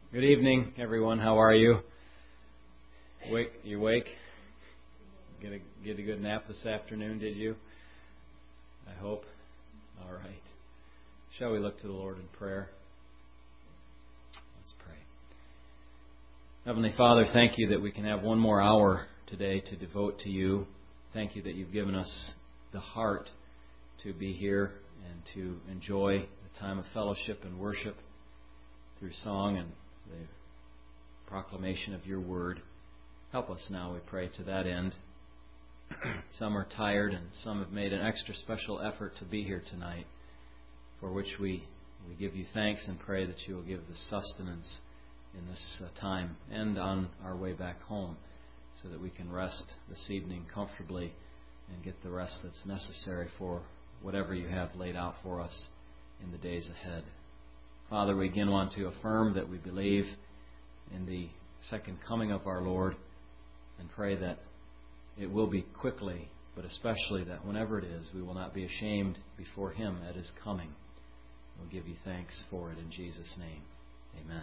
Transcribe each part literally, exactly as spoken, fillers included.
Good evening, everyone. How are you? Wake? You awake? Get a get a good nap this afternoon? Did you? I hope. All right. Shall we look to the Lord in prayer? Let's pray. Heavenly Father, thank you that we can have one more hour today to devote to you. Thank you that you've given us the heart to be here and to enjoy the time of fellowship and worship through song and the proclamation of your word. Help us now, we pray, to that end. Some are tired and some have made an extra special effort to be here tonight, for which we, we give you thanks and pray that you will give the sustenance in this uh, time and on our way back home, so that we can rest this evening comfortably and get the rest that's necessary for whatever you have laid out for us in the days ahead. Father, we again want to affirm that we believe in the second coming of our Lord and pray that it will be quickly, but especially that whenever it is, we will not be ashamed before Him at His coming. We'll give you thanks for it in Jesus' name. Amen.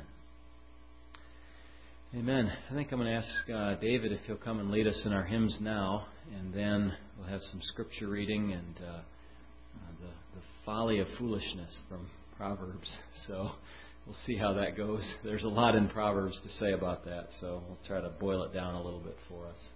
Amen. I think I'm going to ask uh, David if he'll come and lead us in our hymns now, and then we'll have some scripture reading and uh, uh, the, the folly of foolishness from Proverbs. So we'll see how that goes. There's a lot in Proverbs to say about that, so we'll try to boil it down a little bit for us.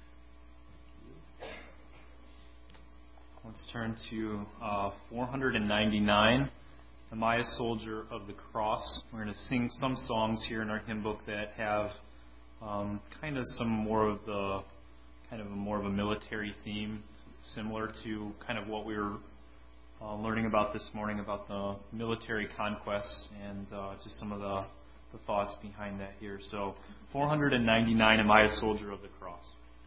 Let's turn to uh, four ninety-nine, Am I a Soldier of the Cross? We're going to sing some songs here in our hymn book that have um, kind of some more of the, kind of a more of a military theme, similar to kind of what we were Uh, learning about this morning about the military conquests and uh, just some of the, the thoughts behind that here. So, four ninety-nine, Am I a Soldier of the Cross?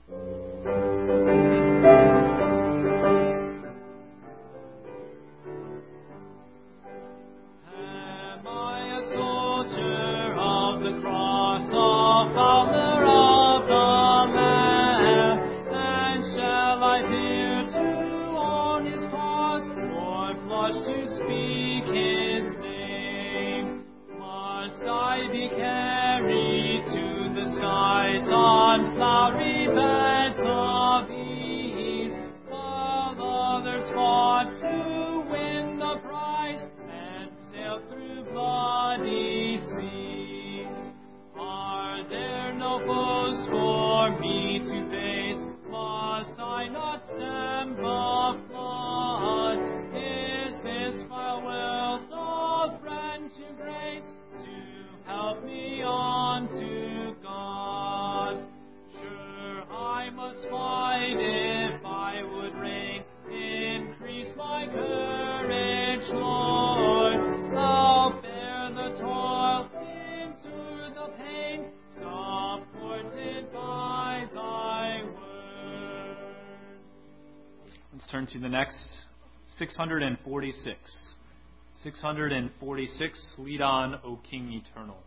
Am I a soldier of the cross, a follower of the Lamb? And shall I fear to own His cross, or blush to speak His name? Must I be carried to the skies on flowery beds of ease, while others fought to win the prize and sailed through bloody seas? Are there no foes for me to face? Must I not stem the flood? Is this my will, the friend to grace, to help me on to God? Sure, I must fight if I would reign. Increase my courage, Lord. I'll bear the toil, endure the pain, supported by Thy word. Let's turn to the next, six forty-six. six forty-six, Lead On, O King Eternal.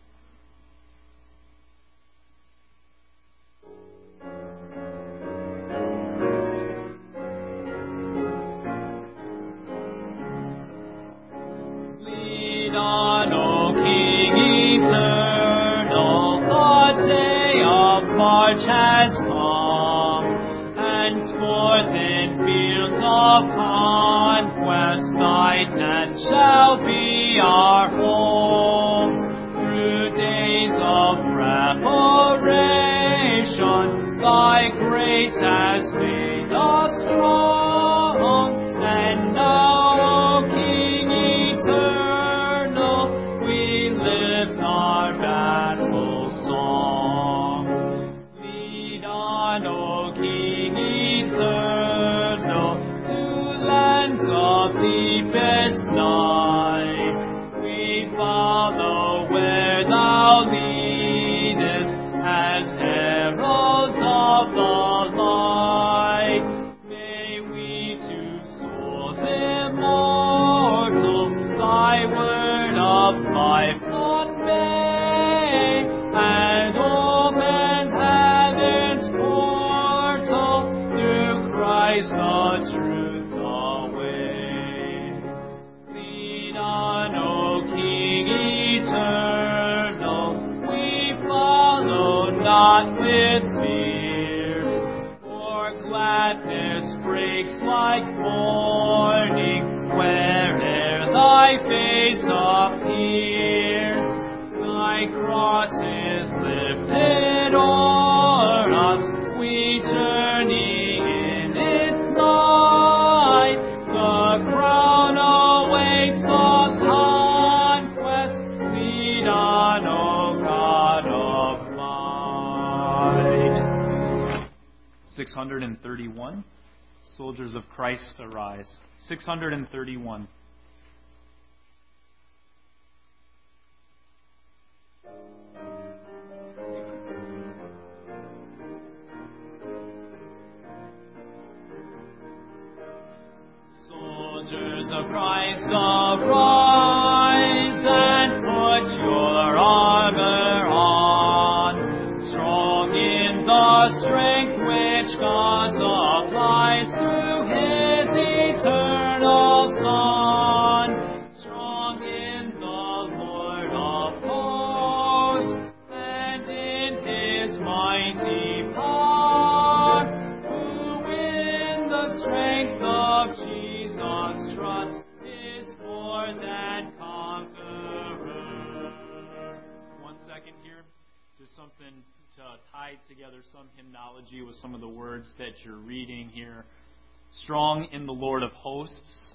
Lead on, O King eternal, the day of March has come. Henceforth in fields of conquest, Thy tent shall be our home. Through days of preparation, Thy grace has made us strong. And now, O King eternal, we lift our battle song. Lead on, O King eternal, to lands of deepest night. We follow where Thou leadest, as heralds of the light. May we to souls immortal Thy word of life convey, and open heaven's portal through Christ the truth the way. Lead on, O King eternal, six hundred thirty-one. Soldiers of Christ, arise. six hundred thirty-one. Soldiers of Christ, arise and put your armor on, strong in the strength which God supplies through His eternal Son, strong in the Lord of hosts and in His mighty power, who in the strength of Jesus trust is more than conqueror. One second here, just something to tie together some hymnology with some of the words that you're reading here. Strong in the Lord of hosts.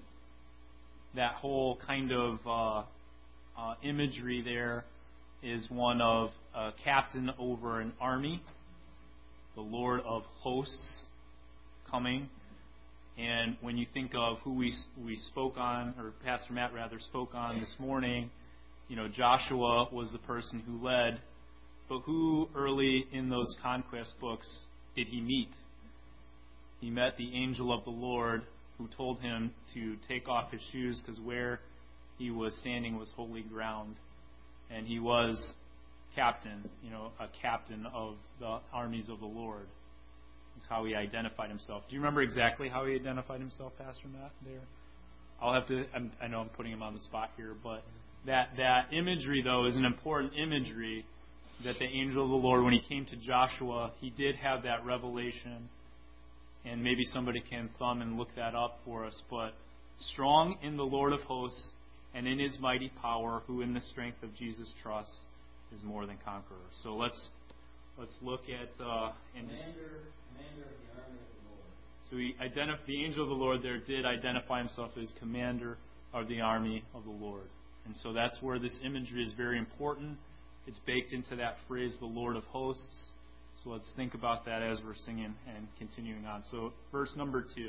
That whole kind of uh, uh, imagery there is one of a captain over an army, the Lord of hosts coming. And when you think of who we we spoke on, or Pastor Matt rather spoke on this morning, you know, Joshua was the person who led. But who early in those conquest books did he meet? He met the angel of the Lord who told him to take off his shoes because where he was standing was holy ground. And he was captain, you know, a captain of the armies of the Lord. That's how he identified himself. Do you remember exactly how he identified himself, Pastor Matt, there? I'll have to, I'm, I know I'm putting him on the spot here, but that, that imagery, though, is an important imagery that the angel of the Lord, when he came to Joshua, he did have that revelation. And maybe somebody can thumb and look that up for us. But strong in the Lord of hosts and in His mighty power, who in the strength of Jesus trusts, is more than conqueror. So let's let's look at uh, and just. Commander of the army of the Lord. So he identif- the angel of the Lord there did identify himself as commander of the army of the Lord. And so that's where this imagery is very important. It's baked into that phrase, the Lord of hosts. So let's think about that as we're singing and continuing on. So verse number two.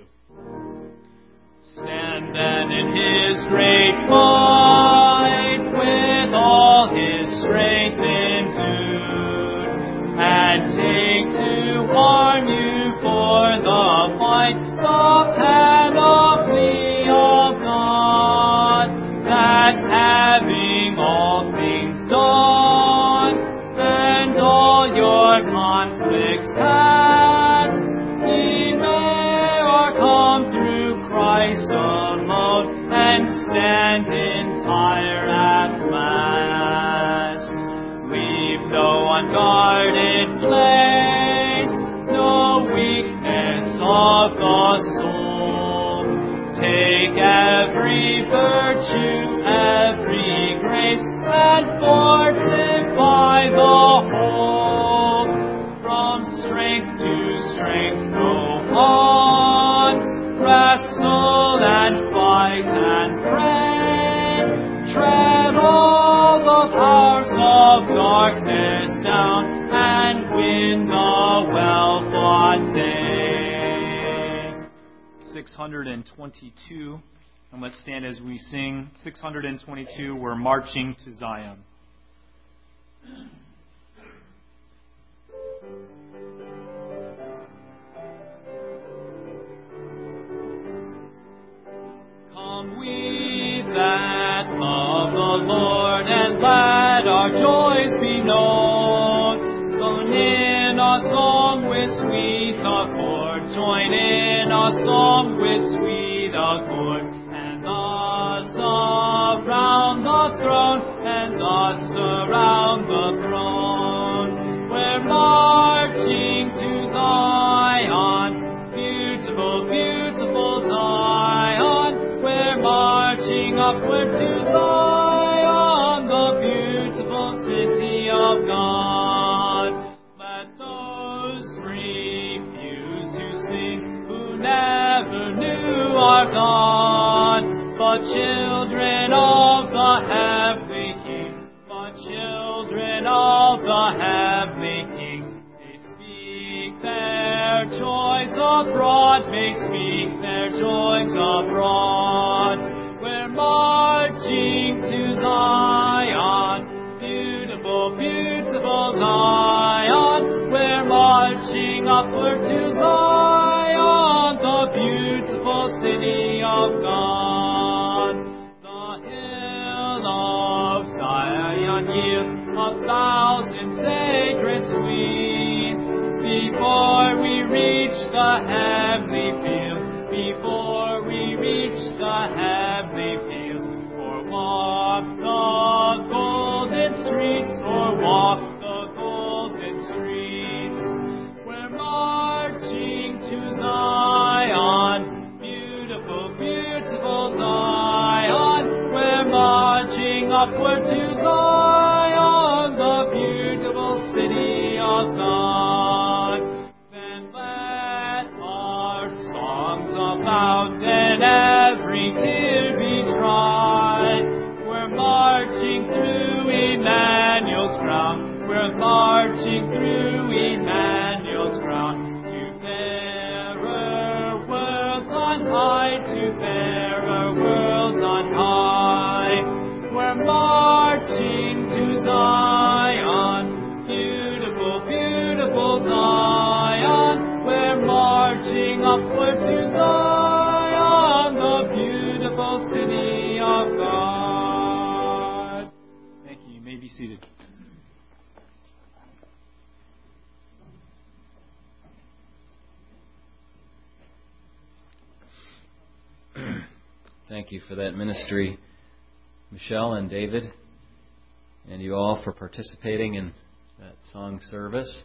Stand then in His great might, with all His strength endued, and take to arm you for the fight, the panoply of God, that having all things done, and all your conflicts past, ye may o'ercome through Christ alone, and stand entire at last. Leave no unguarded place, no weakness of the soul. Take every virtue, every grace, and fortify the whole. From strength to strength go on, wrestle and fight and pray. Tread all the powers of darkness down, and win the well-fought day. six hundred twenty-two. And let's stand as we sing six hundred twenty-two, We're Marching to Zion. Come we that love the Lord, and let our joys be known. Join in a song with sweet accord, join in a song with sweet accord, and thus around the throne, and thus around the throne. We're marching to Zion, beautiful, beautiful Zion. We're marching upward to Zion, the beautiful city of God. Let those refuse to sing who never knew our God, but children of the heavenly King, but children abroad may speak their joys abroad. We're marching to Zion, beautiful, beautiful Zion. We're marching upward to Zion, the beautiful city of God. The hill of Zion yields a thousand sacred sweets. Before we reach the heavenly fields, before we reach the heavenly fields, or walk the golden streets, or walk the golden streets. We're marching to Zion, beautiful, beautiful Zion. We're marching upward to Zion, the beautiful city of God. Then let our songs abound, and every tear be dried. We're marching through Emmanuel's ground. We're marching through Emmanuel's ground to fairer worlds on high, to fairer worlds on high. We're marching to Zion, beautiful, beautiful Zion. We're marching upward to Zion, the beautiful city of God. Thank you. You may be seated. Thank you for that ministry, Michelle and David, and you all for participating in that song service.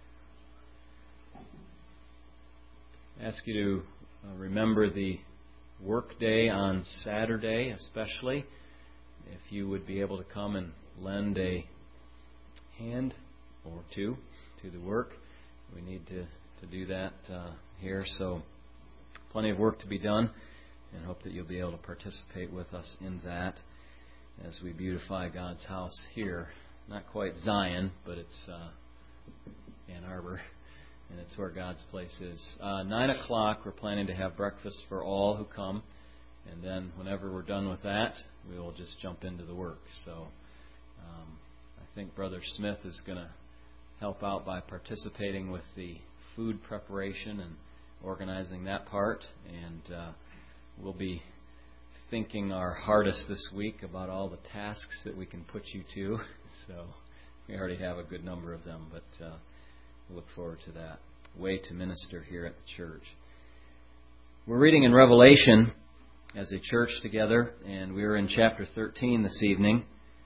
I ask you to uh, remember the work day on Saturday, especially. If you would be able to come and lend a hand or two to the work, we need to, to do that uh, here. So plenty of work to be done, and hope that you'll be able to participate with us in that as we beautify God's house here. Not quite Zion, but it's uh, Ann Arbor, and it's where God's place is. Uh, nine o'clock, we're planning to have breakfast for all who come, and then whenever we're done with that, we will just jump into the work. So um, I think Brother Smith is going to help out by participating with the food preparation and organizing that part, and uh, we'll be thinking our hardest this week about all the tasks that we can put you to. So we already have a good number of them, but uh, we look forward to that way to minister here at the church. We're reading in Revelation as a church together, and we're in chapter thirteen this evening.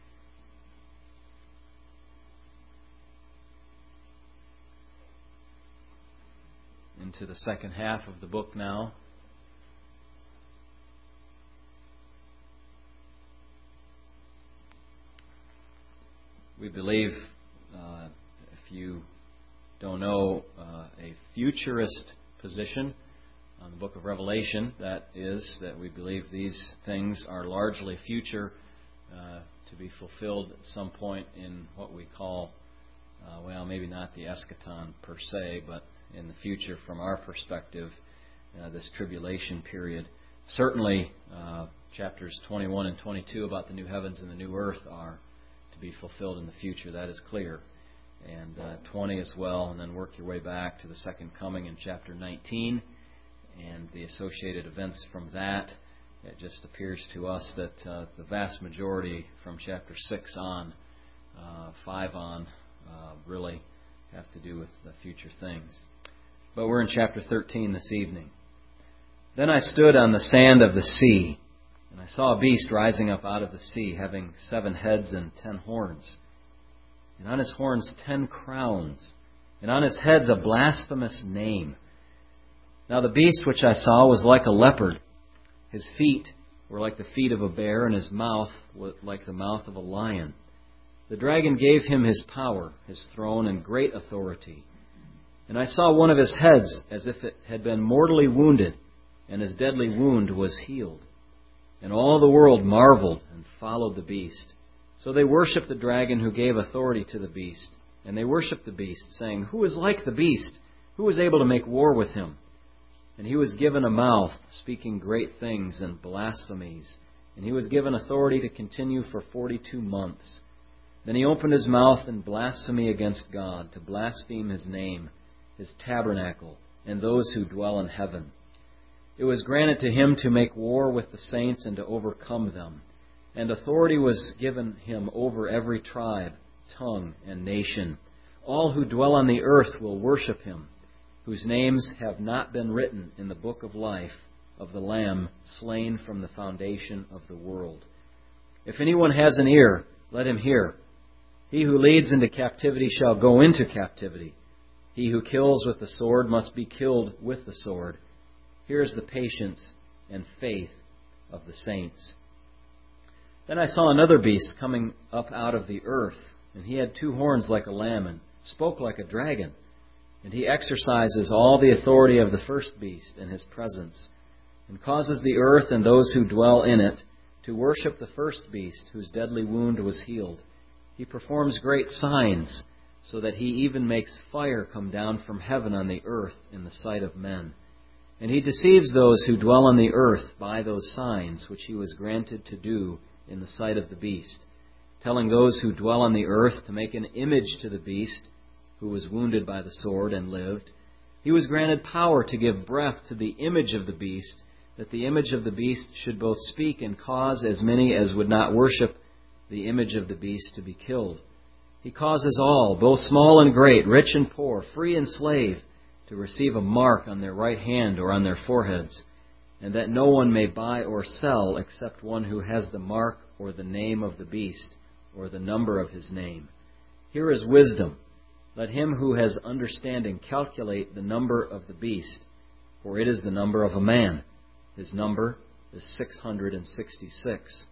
Into the second half of the book now. We believe, uh, if you don't know, uh, a futurist position on the book of Revelation. That is, that we believe these things are largely future, uh, to be fulfilled at some point in what we call, uh, well, maybe not the eschaton per se, but in the future from our perspective, uh, this tribulation period. Certainly, uh, chapters twenty-one and twenty-two about the new heavens and the new earth are to be fulfilled in the future. That is clear. And uh, twenty as well, and then work your way back to the second coming in chapter nineteen and the associated events from that. It just appears to us that uh, the vast majority from chapter six on, uh, five on, uh, really have to do with the future things. But we're in chapter thirteen this evening. Then I stood on the sand of the sea, and I saw a beast rising up out of the sea, having seven heads and ten horns. And on his horns ten crowns, and on his heads a blasphemous name. Now the beast which I saw was like a leopard. His feet were like the feet of a bear, and his mouth was like the mouth of a lion. The dragon gave him his power, his throne, and great authority. And I saw one of his heads as if it had been mortally wounded, and his deadly wound was healed. And all the world marveled and followed the beast. So they worshipped the dragon who gave authority to the beast. And they worshipped the beast, saying, Who is like the beast? Who is able to make war with him? And he was given a mouth, speaking great things and blasphemies. And he was given authority to continue for forty-two months. Then he opened his mouth in blasphemy against God, to blaspheme his name, his tabernacle, and those who dwell in heaven. It was granted to him to make war with the saints and to overcome them. And authority was given him over every tribe, tongue, and nation. All who dwell on the earth will worship him, whose names have not been written in the book of life of the Lamb slain from the foundation of the world. If anyone has an ear, let him hear. He who leads into captivity shall go into captivity. He who kills with the sword must be killed with the sword. Here is the patience and faith of the saints. Then I saw another beast coming up out of the earth, and he had two horns like a lamb and spoke like a dragon. And he exercises all the authority of the first beast in his presence, and causes the earth and those who dwell in it to worship the first beast, whose deadly wound was healed. He performs great signs, so that he even makes fire come down from heaven on the earth in the sight of men. And he deceives those who dwell on the earth by those signs which he was granted to do in the sight of the beast, telling those who dwell on the earth to make an image to the beast, who was wounded by the sword and lived. He was granted power to give breath to the image of the beast, that the image of the beast should both speak and cause as many as would not worship the image of the beast to be killed. He causes all, both small and great, rich and poor, free and slave, to receive a mark on their right hand or on their foreheads, and that no one may buy or sell except one who has the mark or the name of the beast or the number of his name. Here is wisdom. Let him who has understanding calculate the number of the beast, for it is the number of a man. His number is six hundred and sixty-six.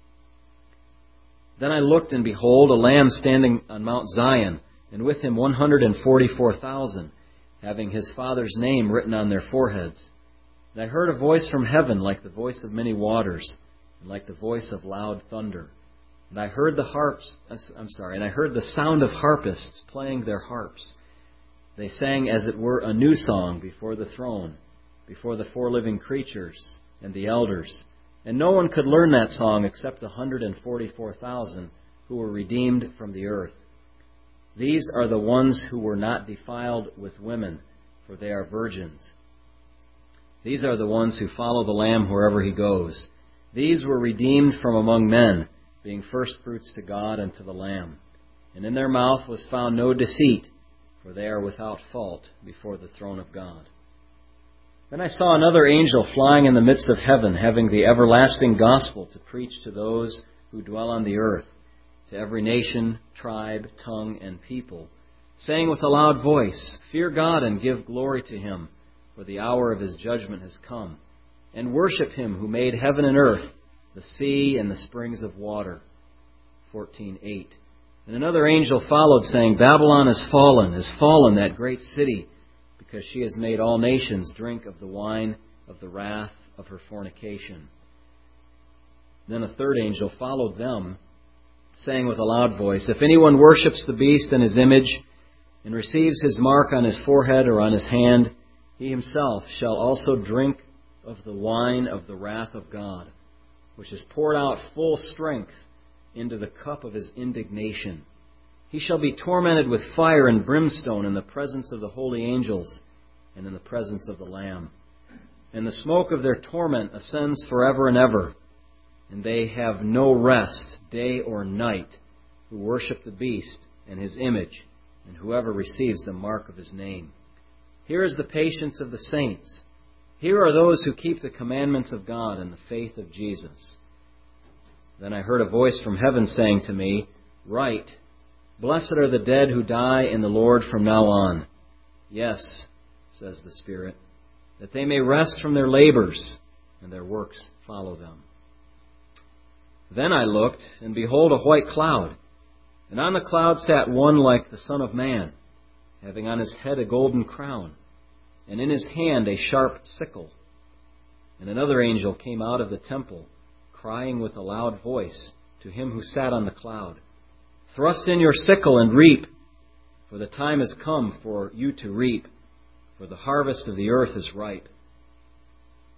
Then I looked, and behold, a Lamb standing on Mount Zion, and with him one hundred and forty-four thousand, having his Father's name written on their foreheads. And I heard a voice from heaven like the voice of many waters, and like the voice of loud thunder. And I heard the harps, I'm sorry, and I heard the sound of harpists playing their harps. They sang as it were a new song before the throne, before the four living creatures and the elders. And no one could learn that song except the one hundred and forty-four thousand who were redeemed from the earth. These are the ones who were not defiled with women, for they are virgins. These are the ones who follow the Lamb wherever he goes. These were redeemed from among men, being firstfruits to God and to the Lamb. And in their mouth was found no deceit, for they are without fault before the throne of God. Then I saw another angel flying in the midst of heaven, having the everlasting gospel to preach to those who dwell on the earth, to every nation, tribe, tongue, and people, saying with a loud voice, Fear God and give glory to him, for the hour of his judgment has come. And worship him who made heaven and earth, the sea and the springs of water. fourteen eight. And another angel followed, saying, Babylon is fallen, is fallen, that great city, because she has made all nations drink of the wine of the wrath of her fornication. Then a third angel followed them, saying with a loud voice, If anyone worships the beast and his image, and receives his mark on his forehead or on his hand, he himself shall also drink of the wine of the wrath of God, which is poured out full strength into the cup of his indignation. He shall be tormented with fire and brimstone in the presence of the holy angels and in the presence of the Lamb. And the smoke of their torment ascends forever and ever. And they have no rest, day or night, who worship the beast and his image, and whoever receives the mark of his name. Here is the patience of the saints. Here are those who keep the commandments of God and the faith of Jesus. Then I heard a voice from heaven saying to me, Write, Blessed are the dead who die in the Lord from now on. Yes, says the Spirit, that they may rest from their labors, and their works follow them. Then I looked, and behold, a white cloud. And on the cloud sat one like the Son of Man, having on his head a golden crown, and in his hand a sharp sickle. And another angel came out of the temple, crying with a loud voice to him who sat on the cloud, Thrust in your sickle and reap, for the time has come for you to reap, for the harvest of the earth is ripe.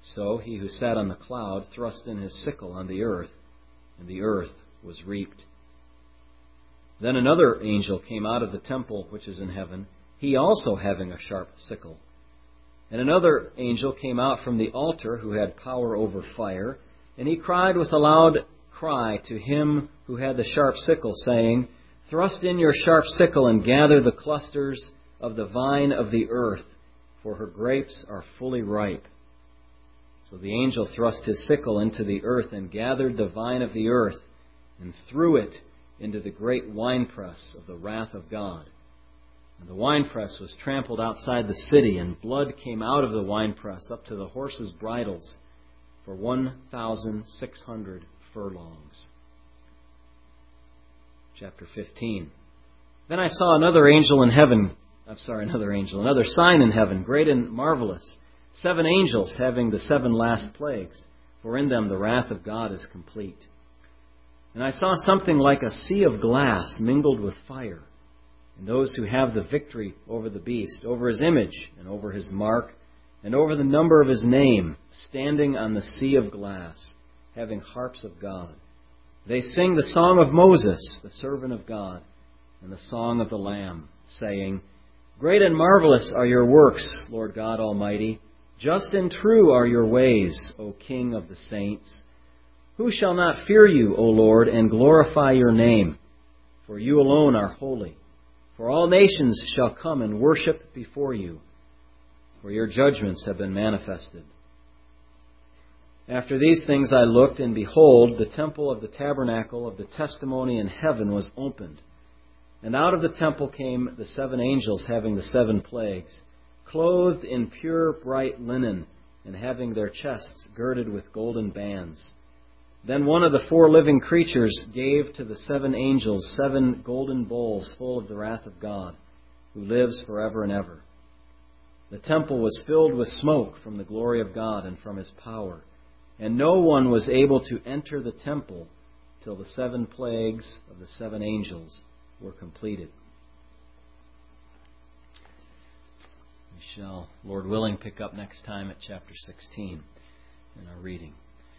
So he who sat on the cloud thrust in his sickle on the earth, and the earth was reaped. Then another angel came out of the temple which is in heaven, he also having a sharp sickle. And another angel came out from the altar who had power over fire, and he cried with a loud cry to him who had the sharp sickle, saying, Thrust in your sharp sickle and gather the clusters of the vine of the earth, for her grapes are fully ripe. So the angel thrust his sickle into the earth and gathered the vine of the earth and threw it into the great winepress of the wrath of God. And the winepress was trampled outside the city, and blood came out of the winepress up to the horses' bridles for one thousand six hundred furlongs. Chapter fifteen. Then I saw another angel in heaven, I'm sorry, another angel, another sign in heaven, great and marvelous, seven angels having the seven last plagues, for in them the wrath of God is complete. And I saw something like a sea of glass mingled with fire, and those who have the victory over the beast, over his image, and over his mark, and over the number of his name, standing on the sea of glass, having harps of God. They sing the song of Moses, the servant of God, and the song of the Lamb, saying, Great and marvelous are your works, Lord God Almighty. Just and true are your ways, O King of the saints. Who shall not fear you, O Lord, and glorify your name? For you alone are holy. For all nations shall come and worship before you, for your judgments have been manifested. After these things I looked, and behold, the temple of the tabernacle of the testimony in heaven was opened. And out of the temple came the seven angels having the seven plagues, clothed in pure bright linen, and having their chests girded with golden bands. Then one of the four living creatures gave to the seven angels seven golden bowls full of the wrath of God, who lives forever and ever. The temple was filled with smoke from the glory of God and from his power, and no one was able to enter the temple till the seven plagues of the seven angels were completed. We shall, Lord willing, pick up next time at chapter sixteen in our reading.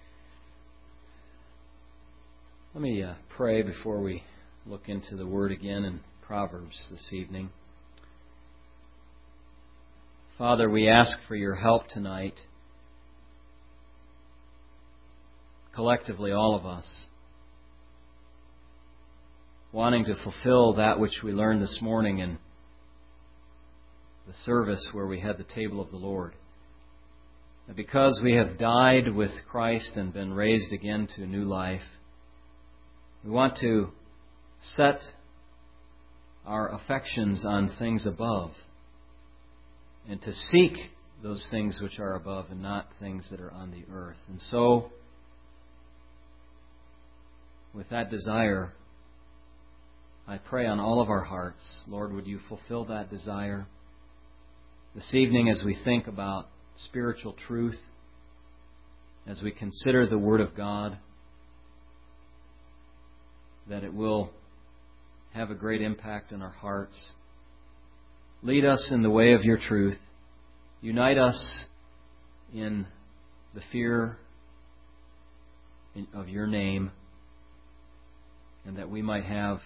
Let me uh, pray before we look into the Word again in Proverbs this evening. Father, we ask for your help tonight, collectively all of us, wanting to fulfill that which we learned this morning in the service where we had the table of the Lord. That because we have died with Christ and been raised again to new life, we want to set our affections on things above and to seek those things which are above and not things that are on the earth. And so, with that desire, I pray on all of our hearts, Lord, would you fulfill that desire this evening as we think about spiritual truth, as we consider the Word of God, that it will have a great impact on our hearts. Lead us in the way of your truth. Unite us in the fear of your name, and that we might have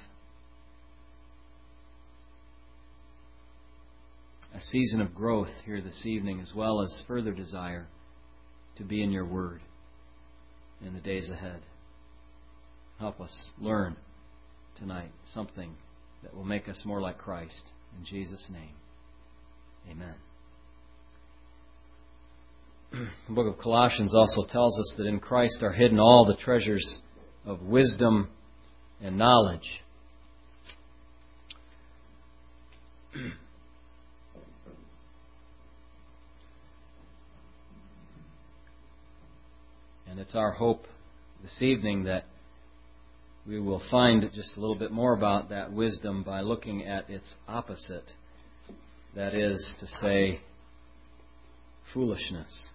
a season of growth here this evening, as well as further desire to be in your Word in the days ahead. Help us learn tonight something that will make us more like Christ. In Jesus' name, amen. The book of Colossians also tells us that in Christ are hidden all the treasures of wisdom and knowledge. And it's our hope this evening that we will find just a little bit more about that wisdom by looking at its opposite. That is to say, foolishness.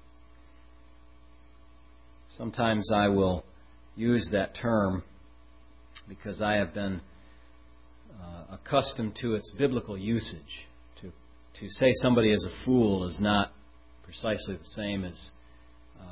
Sometimes I will use that term because I have been uh, accustomed to its biblical usage. To, to say somebody is a fool is not precisely the same as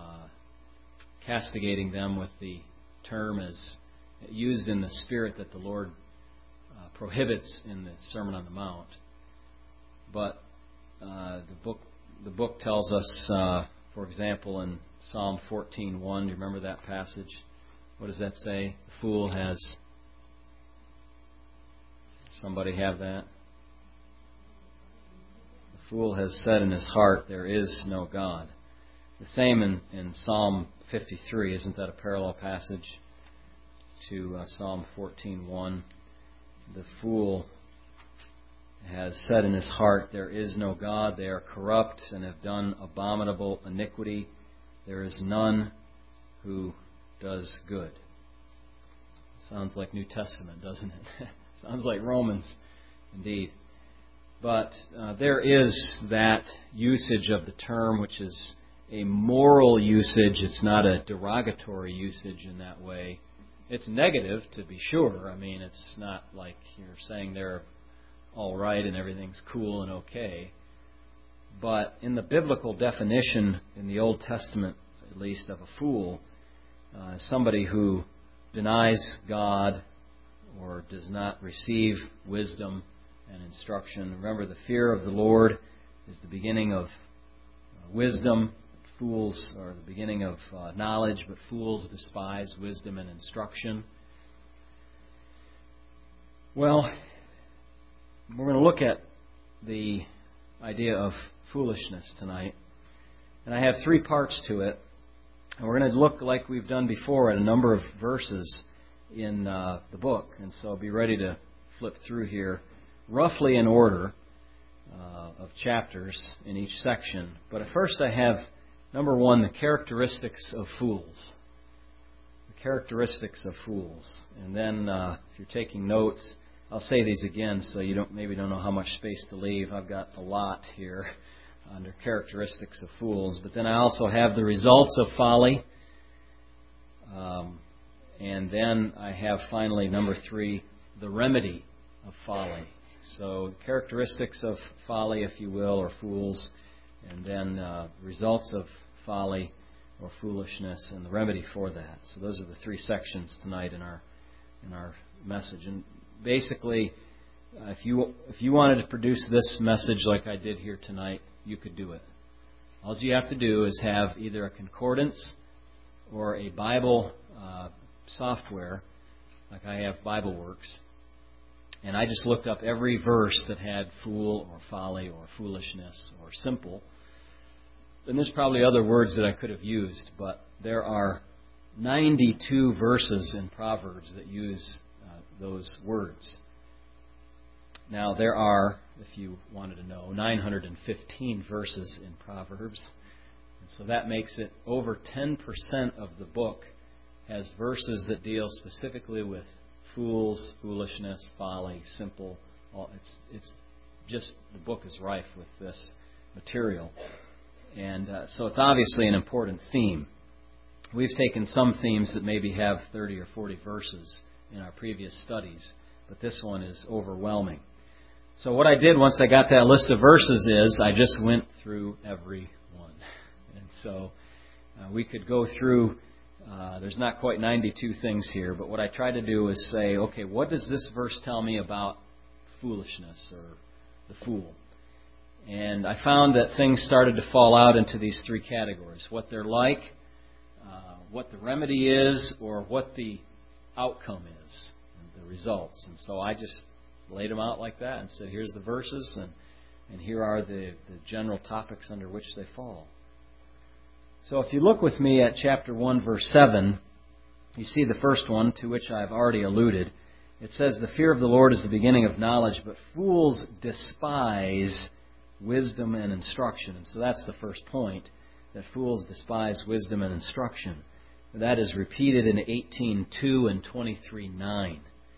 castigating them with the term as used in the spirit that the Lord uh, prohibits in the Sermon on the Mount. But uh, the book the book tells us, uh, for example, in Psalm fourteen one, do you remember that passage? What does that say? The fool has... Somebody have that? The fool has said in his heart, there is no God. The same in, in Psalm fifty-three. Isn't that a parallel passage to uh, Psalm fourteen one? The fool has said in his heart, there is no God. They are corrupt and have done abominable iniquity. There is none who does good. Sounds like New Testament, doesn't it? Sounds like Romans, indeed. But uh, there is that usage of the term, which is a moral usage. It's not a derogatory usage in that way. It's negative, to be sure. I mean, it's not like you're saying they're all right and everything's cool and okay. But in the biblical definition, in the Old Testament at least, of a fool, uh, somebody who denies God or does not receive wisdom and instruction. Remember, the fear of the Lord is the beginning of uh, wisdom. Fools are the beginning of uh, knowledge, but fools despise wisdom and instruction. Well, we're going to look at the idea of foolishness tonight. And I have three parts to it. And we're going to look, like we've done before, at a number of verses in uh, the book. And so be ready to flip through here, roughly in order uh, of chapters in each section. But at first I have, number one, the characteristics of fools. The characteristics of fools. And then uh, if you're taking notes, I'll say these again so you don't maybe don't know how much space to leave. I've got a lot here under characteristics of fools. But then I also have the results of folly. Um, and then I have finally, number three, the remedy of folly. So characteristics of folly, if you will, or fools. And then uh, results of folly or foolishness and the remedy for that. So those are the three sections tonight in our in our message. And basically, uh, if you if you wanted to produce this message like I did here tonight, you could do it. All you have to do is have either a concordance or a Bible uh, software, like I have BibleWorks, and I just looked up every verse that had fool or folly or foolishness or simple. And there's probably other words that I could have used, but there are ninety-two verses in Proverbs that use uh, those words. Now, there are, if you wanted to know, nine hundred fifteen verses in Proverbs. And so that makes it over ten percent of the book has verses that deal specifically with fools, foolishness, folly, simple. It's, it's just, the book is rife with this material. And uh, so it's obviously an important theme. We've taken some themes that maybe have thirty or forty verses in our previous studies, but this one is overwhelming. So what I did once I got that list of verses is I just went through every one. And so uh, we could go through, uh, there's not quite ninety-two things here, but what I tried to do is say, okay, what does this verse tell me about foolishness or the fool? And I found that things started to fall out into these three categories. What they're like, uh, what the remedy is, or what the outcome is, and the results. And so I just laid them out like that and said, here's the verses, and, and here are the, the general topics under which they fall. So if you look with me at chapter one, verse seven, you see the first one, to which I've already alluded. It says, the fear of the Lord is the beginning of knowledge, but fools despise wisdom and instruction. And so that's the first point, that fools despise wisdom and instruction. That is repeated in eighteen two and twenty-three nine.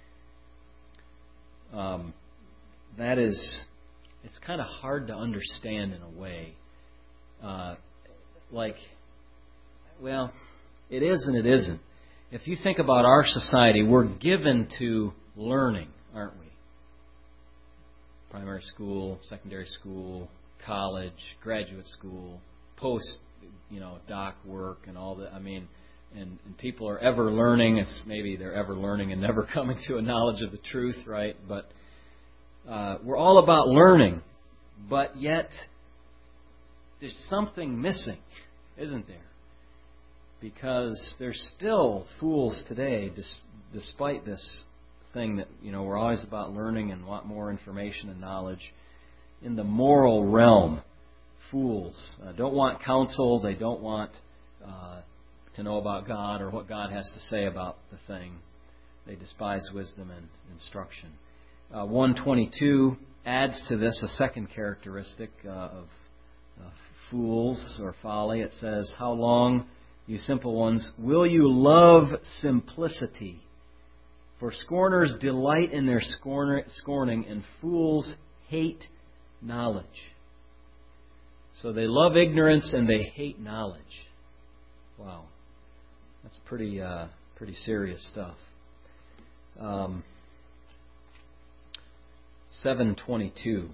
Um, that is, it's kind of hard to understand in a way. Uh, like, well, it is and it isn't. If you think about our society, we're given to learning, aren't we? Primary school, secondary school, college, graduate school, post, you know, doc work and all that. I mean, and, and people are ever learning. It's maybe they're ever learning and never coming to a knowledge of the truth, right? But uh, we're all about learning, but yet there's something missing, isn't there? Because there's still fools today, dis- despite this thing that, you know, we're always about learning and want more information and knowledge. In the moral realm, fools uh, don't want counsel. They don't want uh, to know about God or what God has to say about the thing. They despise wisdom and instruction. Uh, one twenty-two adds to this a second characteristic uh, of uh, fools or folly. It says, "How long, you simple ones, will you love simplicity? For scorners delight in their scorn- scorning, and fools hate knowledge." So they love ignorance and they hate knowledge. Wow, that's pretty uh, pretty serious stuff. Um, seven twenty-two,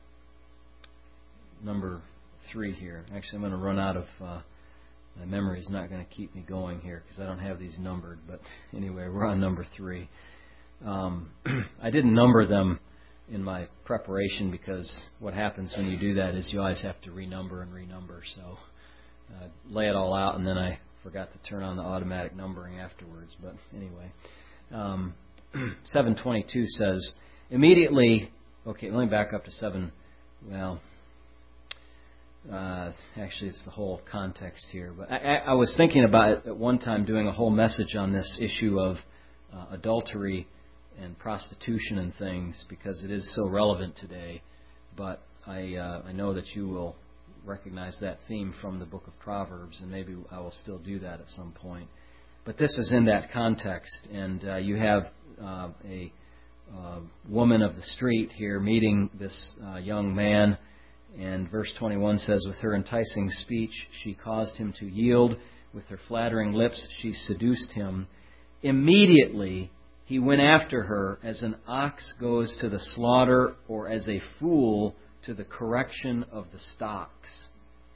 number three here. Actually, I'm going to run out of. Uh, my memory is not going to keep me going here because I don't have these numbered. But anyway, we're on number three. Um, I didn't number them in my preparation because what happens when you do that is you always have to renumber and renumber. So uh, lay it all out, and then I forgot to turn on the automatic numbering afterwards. But anyway, um, seven twenty-two says, immediately, okay, let me back up to seven, well, uh, actually it's the whole context here. But I, I, I was thinking about it at one time doing a whole message on this issue of uh, adultery and prostitution and things because it is so relevant today. But I uh, I know that you will recognize that theme from the book of Proverbs, and maybe I will still do that at some point. But this is in that context, and uh, you have uh, a uh, woman of the street here meeting this uh, young man, and verse twenty-one says, "With her enticing speech she caused him to yield. With her flattering lips she seduced him. Immediately he went after her as an ox goes to the slaughter, or as a fool to the correction of the stocks."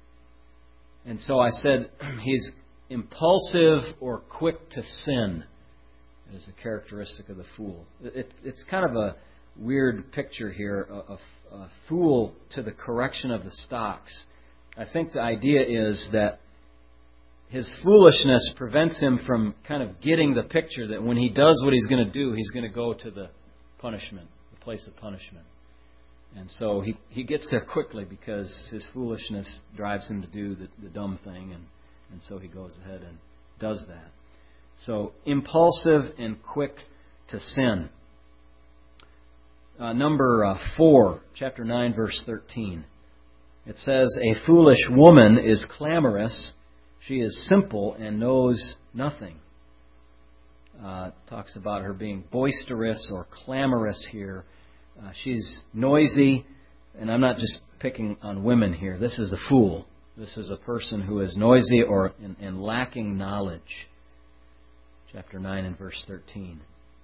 And so I said, he's impulsive or quick to sin is a characteristic of the fool. It, it's kind of a weird picture here, a, a, a fool to the correction of the stocks. I think the idea is that his foolishness prevents him from kind of getting the picture that when he does what he's going to do, he's going to go to the punishment, the place of punishment. And so he, he gets there quickly because his foolishness drives him to do the, the dumb thing, and, and so he goes ahead and does that. So impulsive and quick to sin. Uh, number uh, four, chapter nine, verse thirteen. It says, "A foolish woman is clamorous. She is simple and knows nothing." Uh, talks about her being boisterous or clamorous here. Uh, she's noisy, and I'm not just picking on women here. This is a fool. This is a person who is noisy or and, and lacking knowledge. Chapter nine and verse thirteen.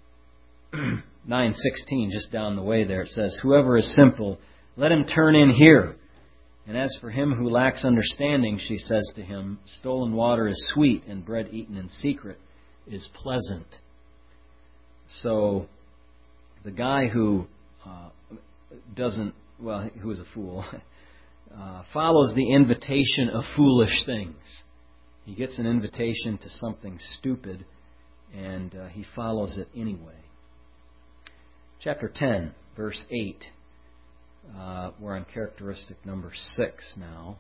nine sixteen, just down the way there, it says, "Whoever is simple, let him turn in here. And as for him who lacks understanding," she says to him, "stolen water is sweet, and bread eaten in secret is pleasant." So the guy who uh, doesn't, well, who is a fool, uh, follows the invitation of foolish things. He gets an invitation to something stupid, and uh, he follows it anyway. Chapter ten, verse eight. Uh, we're on characteristic number six now.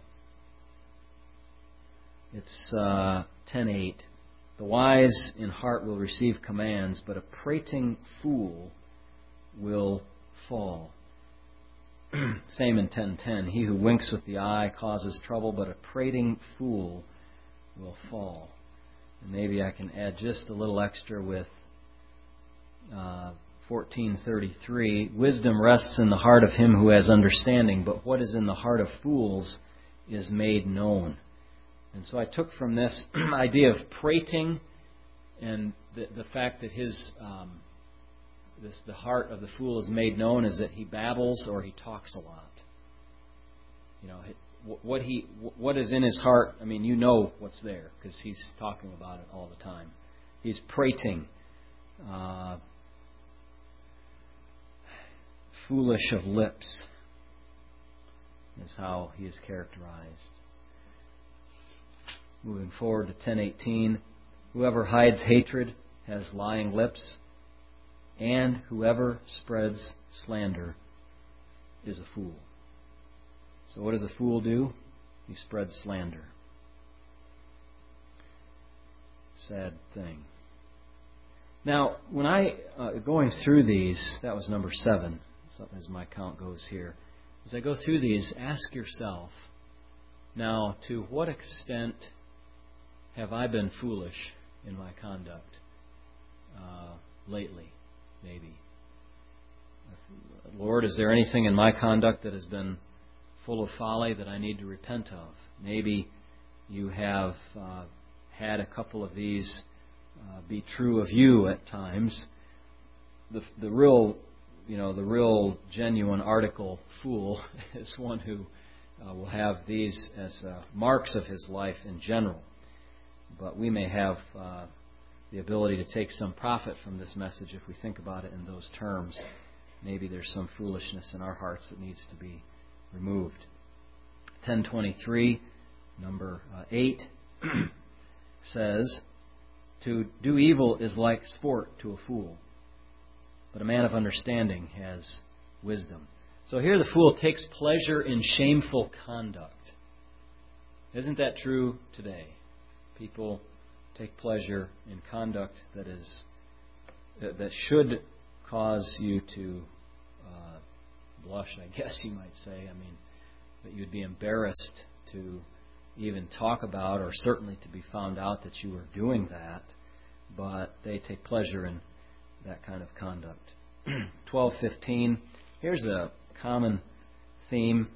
It's uh, ten eight. "The wise in heart will receive commands, but a prating fool will fall." Same in ten ten. "He who winks with the eye causes trouble, but a prating fool will fall." And maybe I can add just a little extra with uh, fourteen thirty-three. "Wisdom rests in the heart of him who has understanding, but what is in the heart of fools is made known." And so I took from this idea of prating and the, the fact that his um, this the heart of the fool is made known is that he babbles or he talks a lot. You know, what he what is in his heart. I mean, you know what's there because he's talking about it all the time. He's prating, uh, foolish of lips is how he is characterized. Moving forward to ten eighteen, whoever hides hatred has lying lips, and whoever spreads slander is a fool. So what does a fool do? He spreads slander. Sad thing. Now, when I, uh, going through these, that was number seven, as my count goes here. As I go through these, ask yourself, now, to what extent have I been foolish in my conduct uh, lately, maybe? Lord, is there anything in my conduct that has been full of folly that I need to repent of? Maybe you have uh, had a couple of these uh, be true of you at times. The, the real, you know, the real genuine article fool is one who uh, will have these as uh, marks of his life in general. But we may have uh, the ability to take some profit from this message if we think about it in those terms. Maybe there's some foolishness in our hearts that needs to be removed. ten twenty-three, number uh, eight, says, to do evil is like sport to a fool, but a man of understanding has wisdom. So here the fool takes pleasure in shameful conduct. Isn't that true today? People take pleasure in conduct that is that should cause you to uh, blush, I guess you might say. I mean, that you'd be embarrassed to even talk about, or certainly to be found out that you were doing that. But they take pleasure in that kind of conduct. twelve fifteen. Here's a common theme.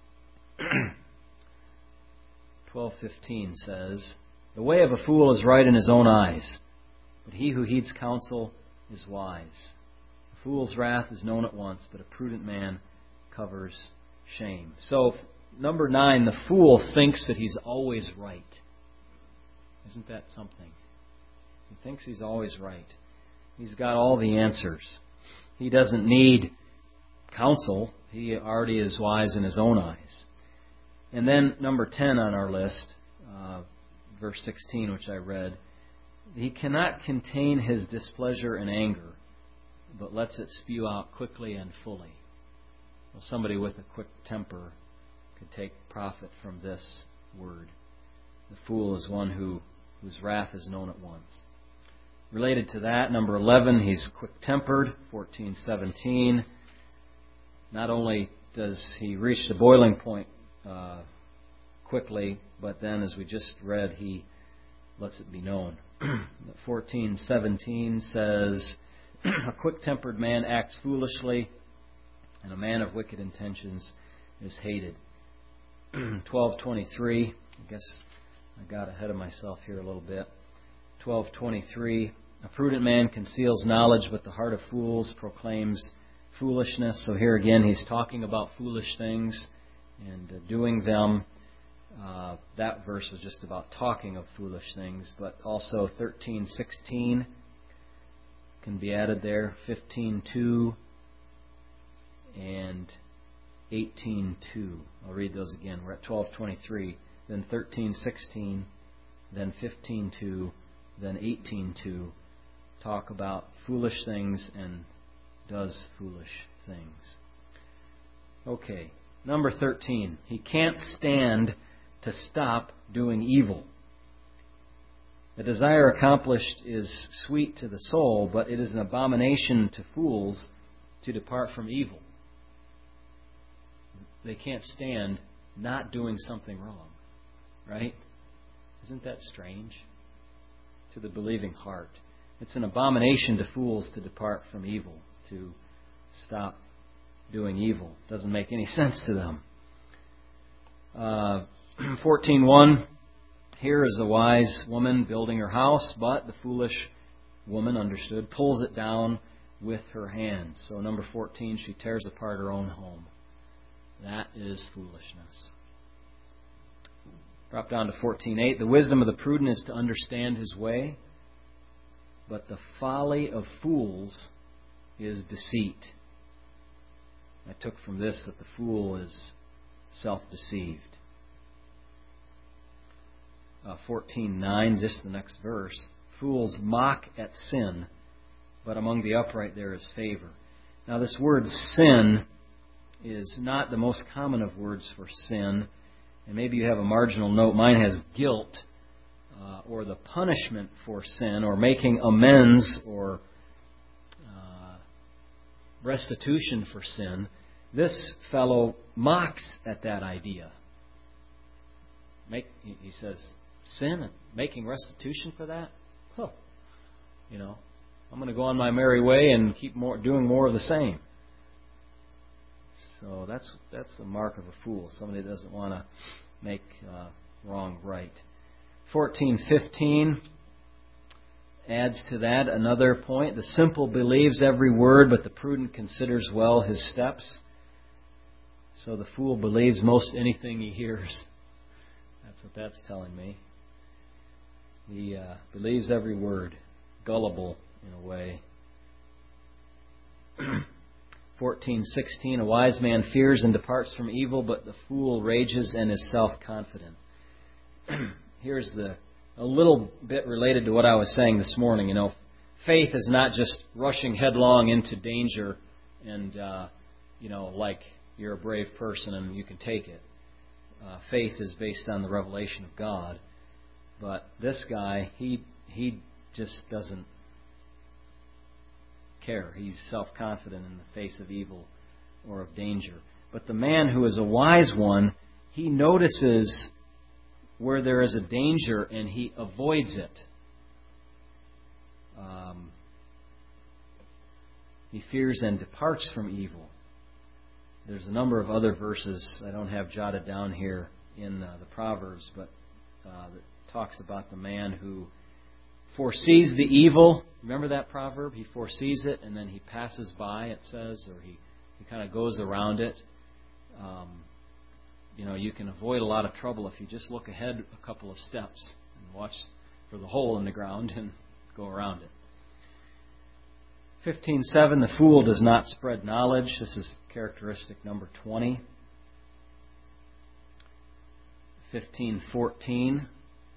twelve fifteen says, the way of a fool is right in his own eyes, but he who heeds counsel is wise. A fool's wrath is known at once, but a prudent man covers shame. So, number nine, the fool thinks that he's always right. Isn't that something? He thinks he's always right. He's got all the answers. He doesn't need counsel. He already is wise in his own eyes. And then number ten on our list, uh, verse sixteen, which I read, he cannot contain his displeasure and anger, but lets it spew out quickly and fully. Well, somebody with a quick temper could take profit from this word. The fool is one who whose wrath is known at once. Related to that, number eleven, he's quick-tempered, fourteen seventeen. Not only does he reach the boiling point uh, quickly, but then, as we just read, he lets it be known. fourteen seventeen says, a quick-tempered man acts foolishly, and a man of wicked intentions is hated. twelve twenty-three, I guess I got ahead of myself here a little bit. twelve twenty-three, a prudent man conceals knowledge, but the heart of fools proclaims foolishness. So here again, he's talking about foolish things and uh, doing them. Uh, that verse was just about talking of foolish things, but also thirteen sixteen can be added there, fifteen two, and eighteen two. I'll read those again. We're at twelve twenty-three, then thirteen sixteen, then fifteen two, then eighteen two. Talk about foolish things and does foolish things. Okay, number thirteen. He can't stand to stop doing evil. The desire accomplished is sweet to the soul, but it is an abomination to fools to depart from evil. They can't stand not doing something wrong, right? Isn't that strange? To the believing heart. It's an abomination to fools to depart from evil, to stop doing evil. Doesn't make any sense to them. Uh, fourteen one, here is a wise woman building her house, but the foolish woman, understood, pulls it down with her hands. So number fourteen, she tears apart her own home. That is foolishness. Drop down to fourteen eight. The wisdom of the prudent is to understand his way, but the folly of fools is deceit. I took from this that the fool is self-deceived. Uh, fourteen nine, just the next verse. Fools mock at sin, but among the upright there is favor. Now this word sin is not the most common of words for sin. And maybe you have a marginal note. Mine has guilt, uh, or the punishment for sin, or making amends, or uh, restitution for sin. This fellow mocks at that idea. Make, he says, sin and making restitution for that? Huh. You know, I'm going to go on my merry way and keep more, doing more of the same. So that's that's the mark of a fool. Somebody that doesn't want to make uh, wrong right. fourteen fifteen adds to that another point. The simple believes every word, but the prudent considers well his steps. So the fool believes most anything he hears. That's what that's telling me. He uh, believes every word. Gullible in a way. fourteen sixteen, a wise man fears and departs from evil, but the fool rages and is self-confident. Here's the a little bit related to what I was saying this morning. You know, faith is not just rushing headlong into danger and, uh, you know, like you're a brave person and you can take it. Uh, faith is based on the revelation of God. But this guy, he he just doesn't care. He's self-confident in the face of evil or of danger. But the man who is a wise one, he notices where there is a danger and he avoids it. Um, he fears and departs from evil. There's a number of other verses I don't have jotted down here in uh, the Proverbs, but uh, that talks about the man who foresees the evil. Remember that proverb? He foresees it and then he passes by, it says, or he, he kind of goes around it. Um, you know, you can avoid a lot of trouble if you just look ahead a couple of steps and watch for the hole in the ground and go around it. fifteen seven, the fool does not spread knowledge. This is characteristic number twenty. fifteen fourteen.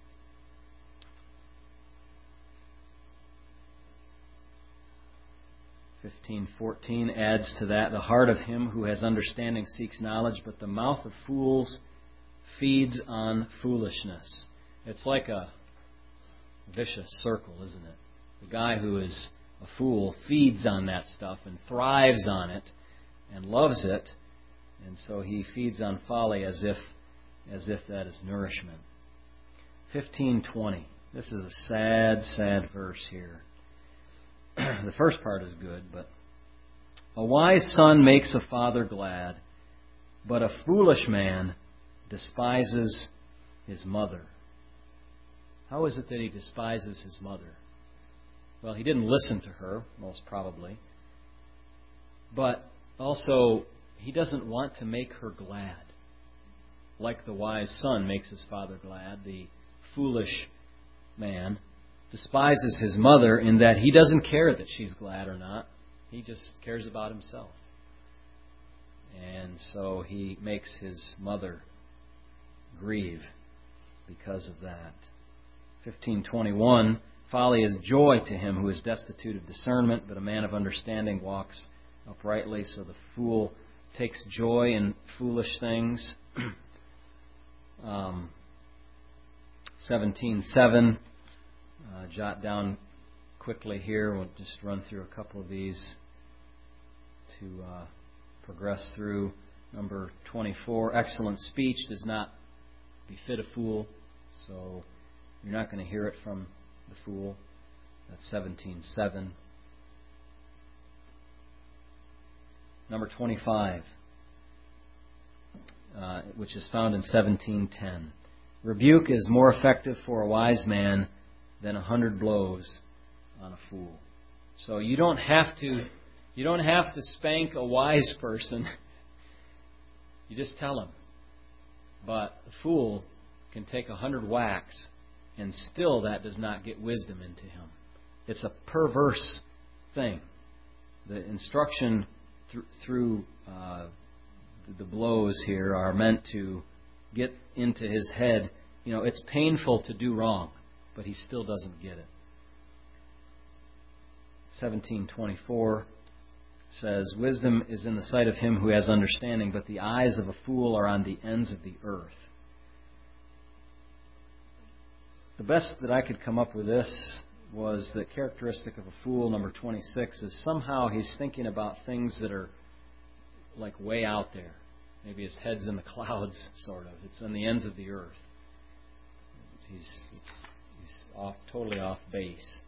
fifteen fourteen adds to that, the heart of him who has understanding seeks knowledge, but the mouth of fools feeds on foolishness. It's like a vicious circle, isn't it? The guy who is a fool feeds on that stuff and thrives on it and loves it, and so he feeds on folly as if as if that is nourishment. fifteen twenty. This is a sad, sad verse here. The first part is good, but a wise son makes a father glad, but a foolish man despises his mother. How is it that he despises his mother? Well, he didn't listen to her, most probably. But also, he doesn't want to make her glad. Like the wise son makes his father glad, the foolish man despises his mother in that he doesn't care that she's glad or not. He just cares about himself. And so he makes his mother grieve because of that. fifteen twenty-one, folly is joy to him who is destitute of discernment, but a man of understanding walks uprightly. So the fool takes joy in foolish things. um, seventeen seven, uh, jot down quickly here. We'll just run through a couple of these to uh, progress through. Number twenty-four, excellent speech does not befit a fool, so you're not going to hear it from the fool. That's seventeen seven. Number twenty-five, uh, which is found in seventeen ten. Rebuke is more effective for a wise man than a hundred blows on a fool. So you don't have to you don't have to spank a wise person. You just tell him. But a fool, can take a hundred whacks, and still that does not get wisdom into him. It's a perverse thing. The instruction th- through uh, the blows here are meant to get into his head. You know, it's painful to do wrong, but he still doesn't get it. seventeen twenty-four says, "Wisdom is in the sight of him who has understanding, but the eyes of a fool are on the ends of the earth." The best that I could come up with this was the characteristic of a fool, number twenty-six, is somehow he's thinking about things that are like way out there. Maybe his head's in the clouds, sort of. It's on the ends of the earth. He's, it's, he's off, totally off base.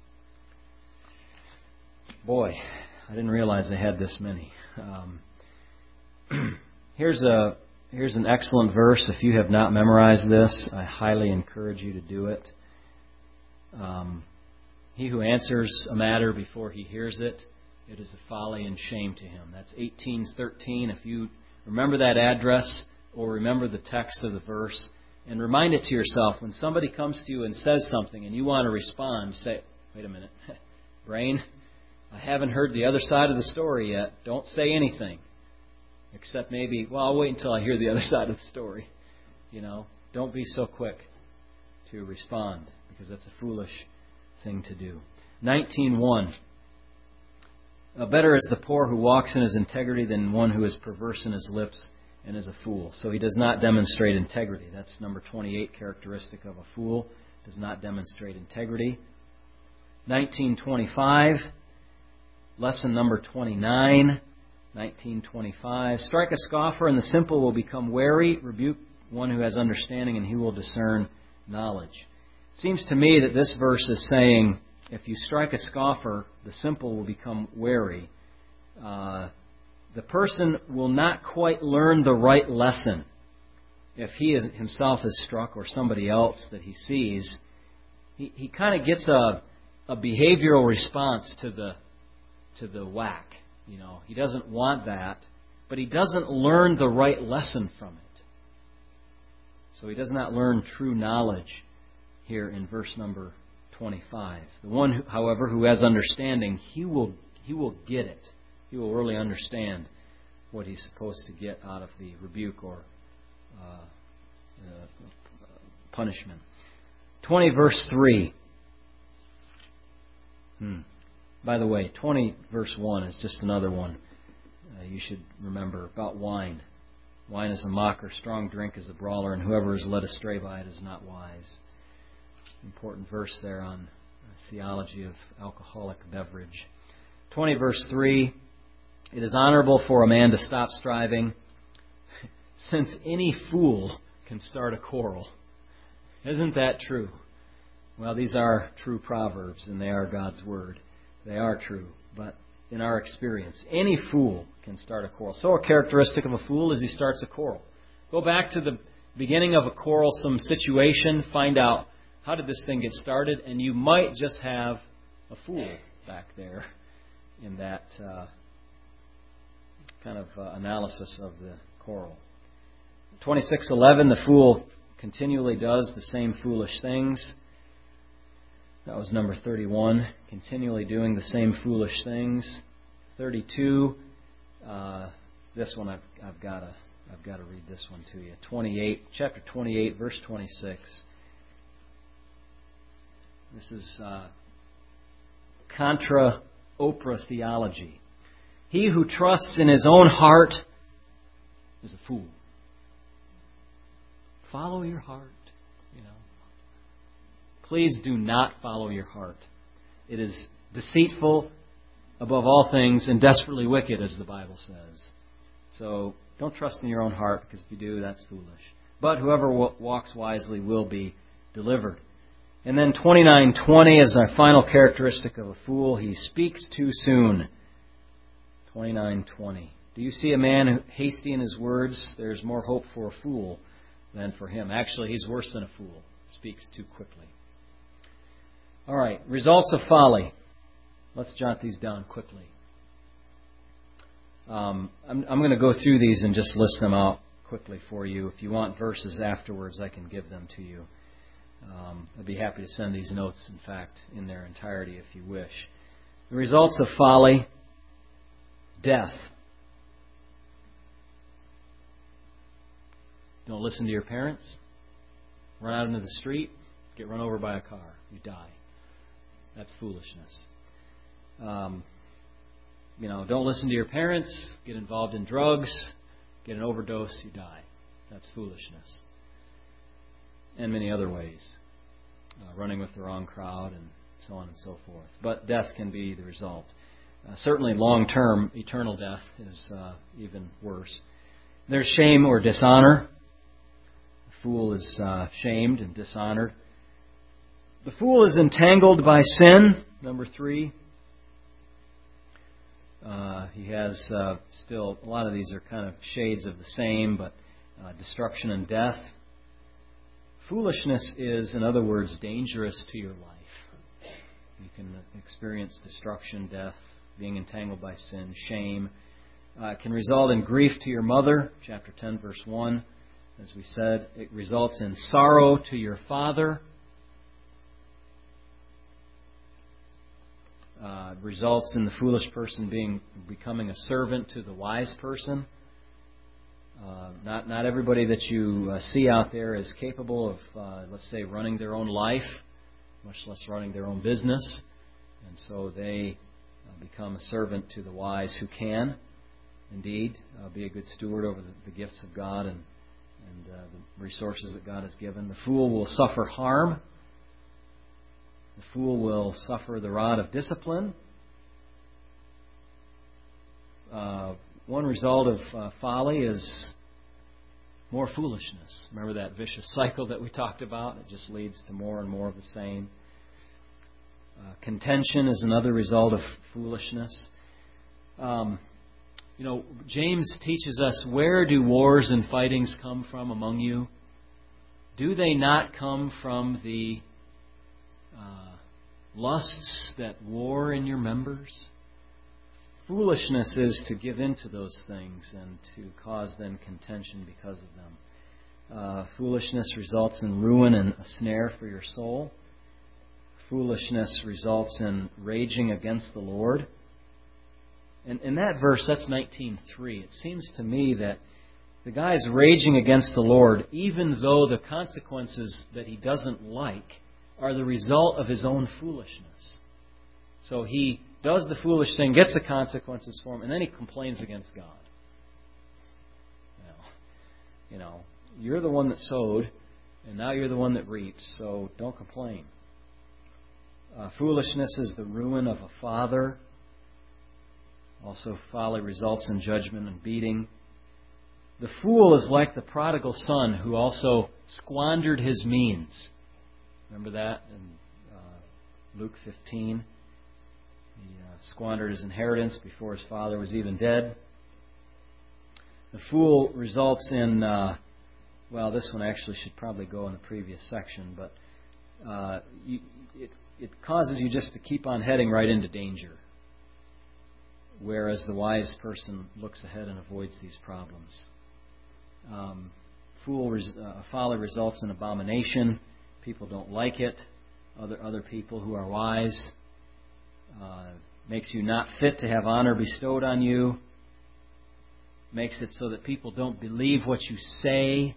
Boy, I didn't realize they had this many. Um, here's a here's an excellent verse. If you have not memorized this, I highly encourage you to do it. Um, he who answers a matter before he hears it, it is a folly and shame to him. That's eighteen thirteen. If you remember that address or remember the text of the verse, and remind it to yourself when somebody comes to you and says something and you want to respond, say, wait a minute, brain, I haven't heard the other side of the story yet. Don't say anything. Except maybe, well, I'll wait until I hear the other side of the story. You know, don't be so quick to respond, because that's a foolish thing to do. nineteen one. Better is the poor who walks in his integrity than one who is perverse in his lips and is a fool. So he does not demonstrate integrity. That's number twenty-eight characteristic of a fool. Does not demonstrate integrity. nineteen twenty-five. Lesson number twenty-nine, nineteen twenty-five. Strike a scoffer, and the simple will become wary. Rebuke one who has understanding, and he will discern knowledge. It seems to me that this verse is saying, if you strike a scoffer, the simple will become wary. Uh, the person will not quite learn the right lesson. If he is, himself is struck, or somebody else that he sees, he, he kind of gets a, a behavioral response to the to the whack. You know, he doesn't want that, but he doesn't learn the right lesson from it. So he does not learn true knowledge here in verse number twenty-five. The one, who, however, who has understanding, he will he will get it. He will really understand what he's supposed to get out of the rebuke or uh, uh, punishment. twenty verse three. Hmm. By the way, twenty verse one is just another one uh, you should remember about wine. Wine is a mocker, strong drink is a brawler, and whoever is led astray by it is not wise. Important verse there on theology of alcoholic beverage. twenty verse three, it is honorable for a man to stop striving, since any fool can start a quarrel. Isn't that true? Well, these are true proverbs, and they are God's Word. They are true, but in our experience, any fool can start a quarrel. So a characteristic of a fool is he starts a quarrel. Go back to the beginning of a quarrelsome situation, find out how did this thing get started, and you might just have a fool back there in that uh, kind of uh, analysis of the quarrel. twenty-six eleven, the fool continually does the same foolish things. That was number thirty-one, continually doing the same foolish things. thirty-two, uh, this one I've, I've got to I've got to read this one to you. twenty-eight, chapter twenty-eight, verse twenty-six. This is uh, contra opera theology. He who trusts in his own heart is a fool. Follow your heart. Please do not follow your heart. It is deceitful above all things and desperately wicked, as the Bible says. So don't trust in your own heart, because if you do, that's foolish. But whoever walks wisely will be delivered. And then twenty-nine twenty is our final characteristic of a fool. He speaks too soon. twenty-nine twenty. Do you see a man hasty in his words? There's more hope for a fool than for him. Actually, he's worse than a fool. Speaks too quickly. All right, results of folly. Let's jot these down quickly. Um, I'm, I'm going to go through these and just list them out quickly for you. If you want verses afterwards, I can give them to you. Um, I'd be happy to send these notes, in fact, in their entirety if you wish. The results of folly, death. Don't listen to your parents. Run out into the street, get run over by a car. You die. That's foolishness. Um, you know, don't listen to your parents, get involved in drugs, get an overdose, you die. That's foolishness. And many other ways. Uh, running with the wrong crowd and so on and so forth. But death can be the result. Uh, certainly long-term, eternal death is uh, even worse. There's shame or dishonor. The fool is uh, shamed and dishonored. The fool is entangled by sin, number three. Uh, he has uh, still, a lot of these are kind of shades of the same, but uh, destruction and death. Foolishness is, in other words, dangerous to your life. You can experience destruction, death, being entangled by sin, shame. Uh, it can result in grief to your mother, chapter ten, verse one. As we said, it results in sorrow to your father. Uh, results in the foolish person being becoming a servant to the wise person. Uh, not not everybody that you uh, see out there is capable of, uh, let's say, running their own life, much less running their own business. And so they uh, become a servant to the wise who can, indeed, uh, be a good steward over the, the gifts of God and, and uh, the resources that God has given. The fool will suffer harm. The fool will suffer the rod of discipline. Uh, one result of uh, folly is more foolishness. Remember that vicious cycle that we talked about? It just leads to more and more of the same. Uh, contention is another result of foolishness. Um, you know, James teaches us, where do wars and fightings come from among you? Do they not come from the uh, lusts that war in your members? Foolishness is to give in to those things and to cause then contention because of them. Uh, foolishness results in ruin and a snare for your soul. Foolishness results in raging against the Lord. And in that verse, that's nineteen three. It seems to me that the guy's raging against the Lord, even though the consequences that he doesn't like are the result of his own foolishness. So he does the foolish thing, gets the consequences for him, and then he complains against God. You know, you know, you're the one that sowed, and now you're the one that reaped, so don't complain. Uh, foolishness is the ruin of a father. Also, folly results in judgment and beating. The fool is like the prodigal son who also squandered his means. Remember that in uh, Luke fifteen? He uh, squandered his inheritance before his father was even dead. The fool results in, uh, well, this one actually should probably go in the previous section, but uh, you, it, it causes you just to keep on heading right into danger. Whereas the wise person looks ahead and avoids these problems. Um, fool res- uh, folly results in abomination. People don't like it. Other other people who are wise. Uh, makes you not fit to have honor bestowed on you. Makes it so that people don't believe what you say.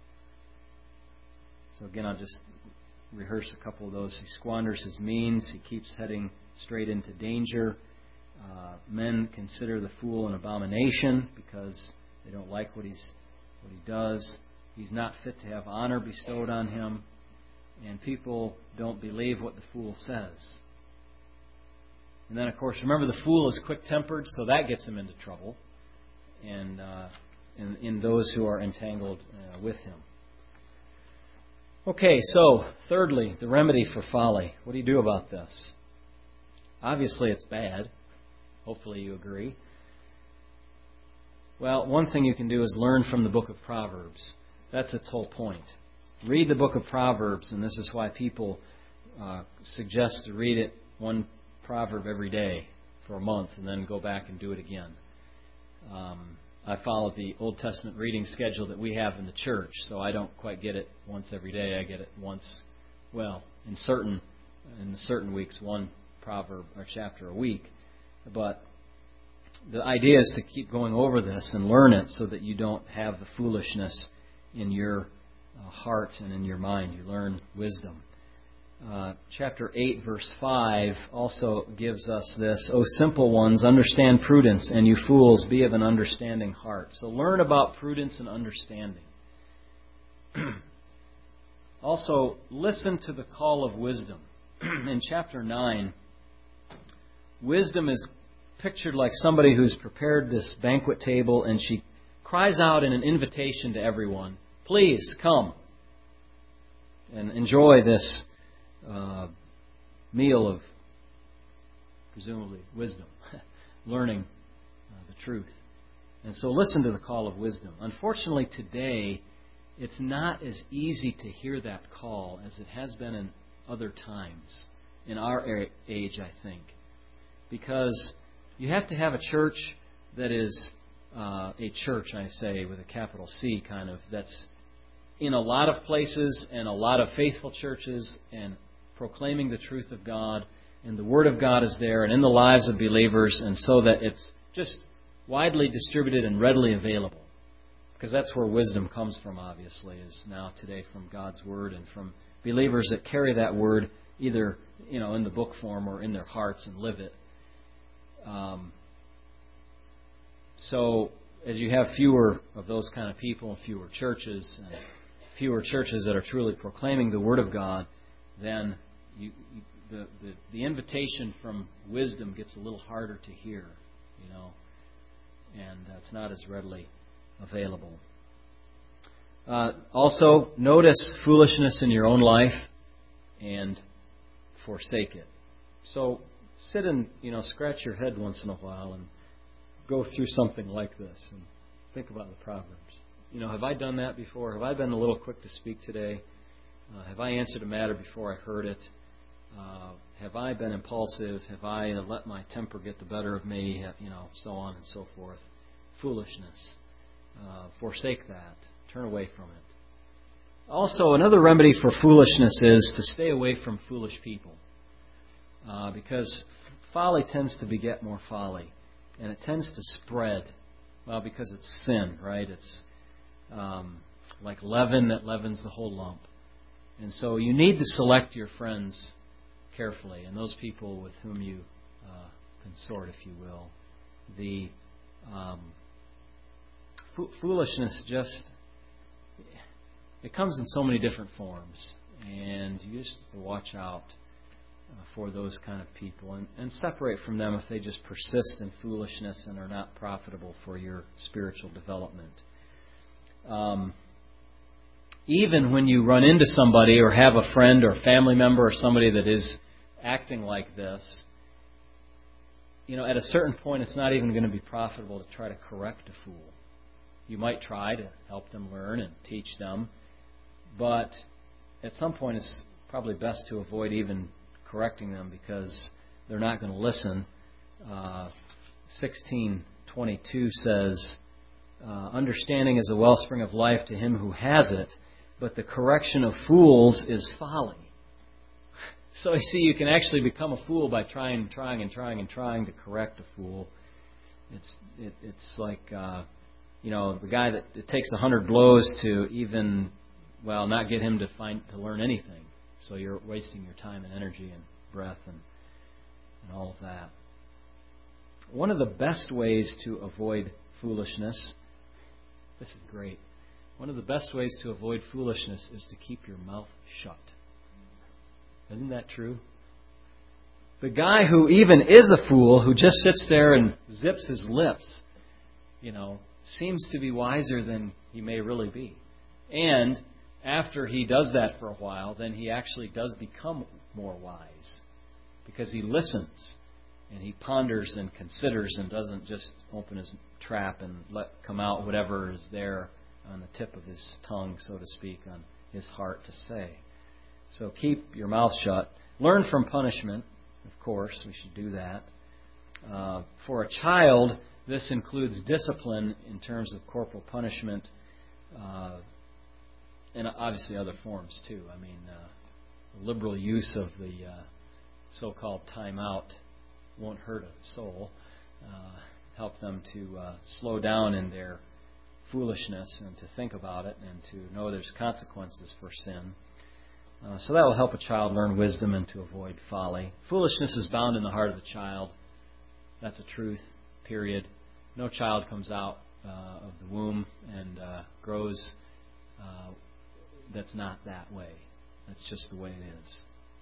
So again, I'll just rehearse a couple of those. He squanders his means. He keeps heading straight into danger. Uh, men consider the fool an abomination because they don't like what he's what he does. He's not fit to have honor bestowed on him. And people don't believe what the fool says. And then, of course, remember the fool is quick-tempered, so that gets him into trouble. And uh, in, in those who are entangled uh, with him. Okay, so, thirdly, the remedy for folly. What do you do about this? Obviously, it's bad. Hopefully you agree. Well, one thing you can do is learn from the book of Proverbs. That's its whole point. Read the book of Proverbs, and this is why people uh, suggest to read it one proverb every day for a month and then go back and do it again. Um, I follow the Old Testament reading schedule that we have in the church, so I don't quite get it once every day. I get it once, well, in certain in certain weeks, one proverb or chapter a week. But the idea is to keep going over this and learn it so that you don't have the foolishness in your uh, heart and in your mind. You learn wisdom. Uh, chapter eight, verse five also gives us this, O simple ones, understand prudence, and you fools, be of an understanding heart. So learn about prudence and understanding. Also, listen to the call of wisdom. In chapter nine, wisdom is pictured like somebody who's prepared this banquet table, and she cries out in an invitation to everyone, please come and enjoy this Uh, meal of, presumably, wisdom, learning uh, the truth. And so listen to the call of wisdom. Unfortunately, today, it's not as easy to hear that call as it has been in other times, in our age, I think. Because you have to have a church that is uh, a church, I say, with a capital C, kind of, that's in a lot of places and a lot of faithful churches and proclaiming the truth of God, and the Word of God is there and in the lives of believers, and so that it's just widely distributed and readily available. Because that's where wisdom comes from, obviously, is now today from God's Word and from believers that carry that Word either, you know, in the book form or in their hearts and live it. Um, so as you have fewer of those kind of people and fewer churches, and fewer churches that are truly proclaiming the Word of God, then you, you, the, the the invitation from wisdom gets a little harder to hear, you know, and it's not as readily available. Uh, also, notice foolishness in your own life and forsake it. So sit and, you know, scratch your head once in a while and go through something like this and think about the Proverbs. You know, have I done that before? Have I been a little quick to speak today? Uh, have I answered a matter before I heard it? Uh, have I been impulsive? Have I let my temper get the better of me? You know, so on and so forth. Foolishness. Uh, forsake that. Turn away from it. Also, another remedy for foolishness is to stay away from foolish people. Uh, because folly tends to beget more folly. And it tends to spread. Well, because it's sin, right? It's um, like leaven that leavens the whole lump. And so you need to select your friends carefully, and those people with whom you uh, consort, if you will. The um, fo- foolishness just, it comes in so many different forms, and you just have to watch out uh, for those kind of people and, and separate from them if they just persist in foolishness and are not profitable for your spiritual development. Um, Even when you run into somebody or have a friend or family member or somebody that is acting like this, you know, at a certain point it's not even going to be profitable to try to correct a fool. You might try to help them learn and teach them, but at some point it's probably best to avoid even correcting them because they're not going to listen. Uh, sixteen twenty-two says, uh, understanding is a wellspring of life to him who has it, but the correction of fools is folly. So you see, you can actually become a fool by trying and trying and trying and trying to correct a fool. It's it, it's like, uh, you know, the guy that it takes a hundred blows to even, well, not get him to find to learn anything. So you're wasting your time and energy and breath and, and all of that. One of the best ways to avoid foolishness, this is great, one of the best ways to avoid foolishness is to keep your mouth shut. Isn't that true? The guy who even is a fool, who just sits there and zips his lips, you know, seems to be wiser than he may really be. And after he does that for a while, then he actually does become more wise. Because he listens and he ponders and considers and doesn't just open his trap and let come out whatever is there on the tip of his tongue, so to speak, on his heart to say. So keep your mouth shut. Learn from punishment, of course. We should do that. Uh, for a child, This includes discipline in terms of corporal punishment, uh, and obviously other forms too. I mean, uh, liberal use of the uh, so-called timeout won't hurt a soul. Uh, help them to uh, slow down in their foolishness and to think about it and to know there's consequences for sin. Uh, so that will help a child learn wisdom and to avoid folly. Foolishness is bound in the heart of the child. That's a truth, period. No child comes out uh, of the womb and uh, grows uh, that's not that way. That's just the way it is.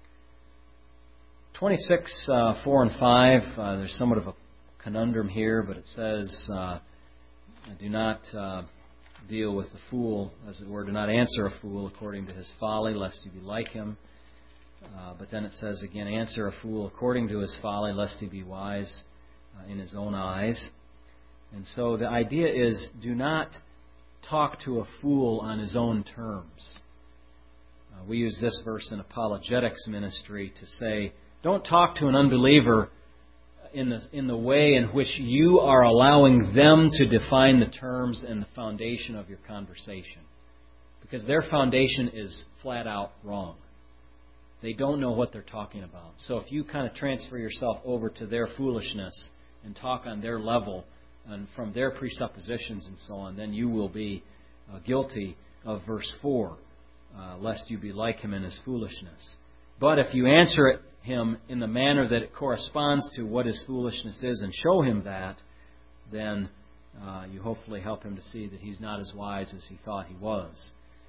twenty-six, uh, four and five, uh, there's somewhat of a conundrum here, but it says, uh, do not uh, deal with the fool, as it were, do not answer a fool according to his folly, lest you be like him. Uh, but then it says again, answer a fool according to his folly, lest he be wise uh, in his own eyes. And so the idea is, do not talk to a fool on his own terms. Uh, we use this verse in apologetics ministry to say, don't talk to an unbeliever in the in the way in which you are allowing them to define the terms and the foundation of your conversation. Because their foundation is flat out wrong. They don't know what they're talking about. So if you kind of transfer yourself over to their foolishness and talk on their level and from their presuppositions and so on, then you will be uh, guilty of verse four, uh, lest you be like him in his foolishness. But if you answer it him in the manner that it corresponds to what his foolishness is and show him that, then uh, you hopefully help him to see that he's not as wise as he thought he was.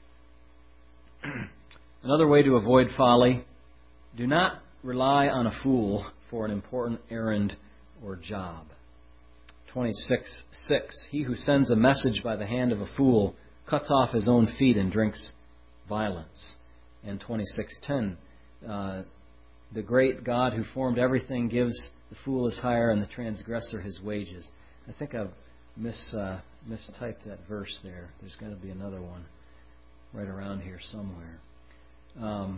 Another way to avoid folly, do not rely on a fool for an important errand or job. twenty-six six, he who sends a message by the hand of a fool cuts off his own feet and drinks violence. And twenty-six ten, uh, the great God who formed everything gives the fool his hire and the transgressor his wages. I think I've mis, uh, mistyped that verse there. There's got to be another one right around here somewhere. Um,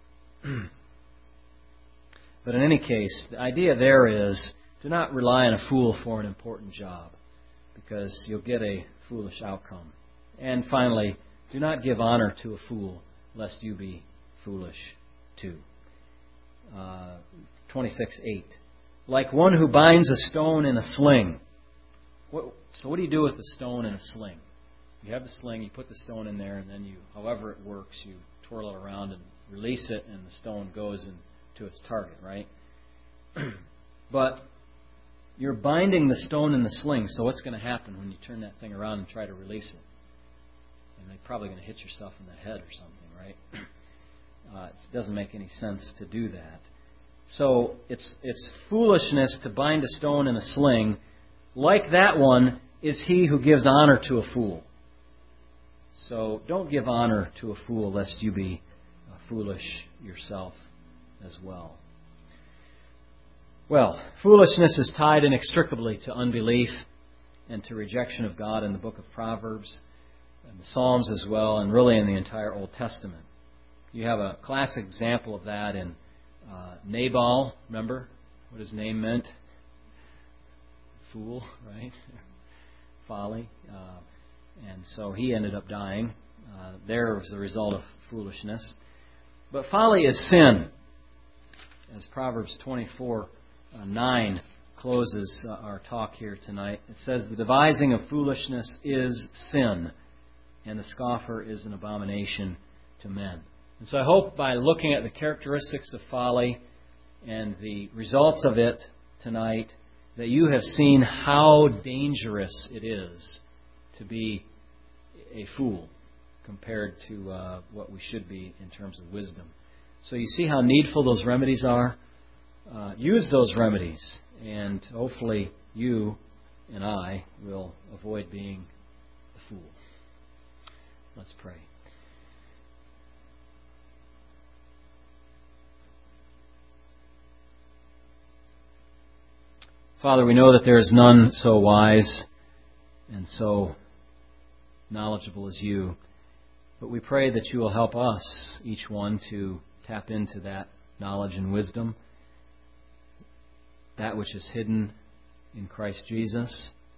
but in any case, the idea there is, do not rely on a fool for an important job, because you'll get a foolish outcome. And finally, do not give honor to a fool, lest you be foolish too. Uh, twenty-six eight. Like one who binds a stone in a sling. What, so what do you do with a stone in a sling? You have the sling, you put the stone in there, and then you, however it works, you twirl it around and release it, and the stone goes into its target, right? But you're binding the stone in the sling, so what's going to happen when you turn that thing around and try to release it? And you're probably going to hit yourself in the head or something, right? Uh, it doesn't make any sense to do that. So it's it's foolishness to bind a stone in a sling. Like that one is he who gives honor to a fool. So don't give honor to a fool, lest you be uh, foolish yourself as well. Well, foolishness is tied inextricably to unbelief and to rejection of God in the book of Proverbs and the Psalms as well, and really in the entire Old Testament. You have a classic example of that in uh, Nabal. Remember what his name meant? Fool, right? Folly. Uh, and so he ended up dying. Uh, there was the result of foolishness. But folly is sin. As Proverbs twenty-four nine closes uh, our talk here tonight, it says, the devising of foolishness is sin, and the scoffer is an abomination to men. And so I hope by looking at the characteristics of folly and the results of it tonight, that you have seen how dangerous it is to be a fool compared to uh, what we should be in terms of wisdom. So you see how needful those remedies are? Uh, use those remedies, and hopefully you and I will avoid being the fool. Let's pray. Father, we know that there is none so wise and so knowledgeable as you. But we pray that you will help us, each one, to tap into that knowledge and wisdom, that which is hidden in Christ Jesus,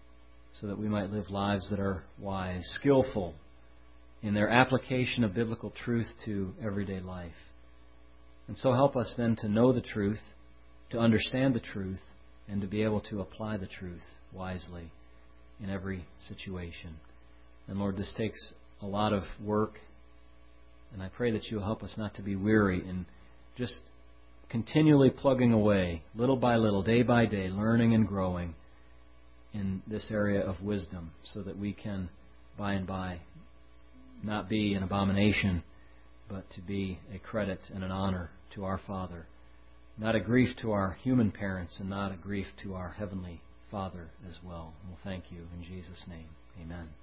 so that we might live lives that are wise, skillful in their application of biblical truth to everyday life. And so help us then to know the truth, to understand the truth, and to be able to apply the truth wisely in every situation. And Lord, this takes a lot of work, and I pray that you'll help us not to be weary in just continually plugging away, little by little, day by day, learning and growing in this area of wisdom, so that we can, by and by, not be an abomination, but to be a credit and an honor to our Father. Not a grief to our human parents, and not a grief to our Heavenly Father as well. We'll thank you in Jesus' name. Amen.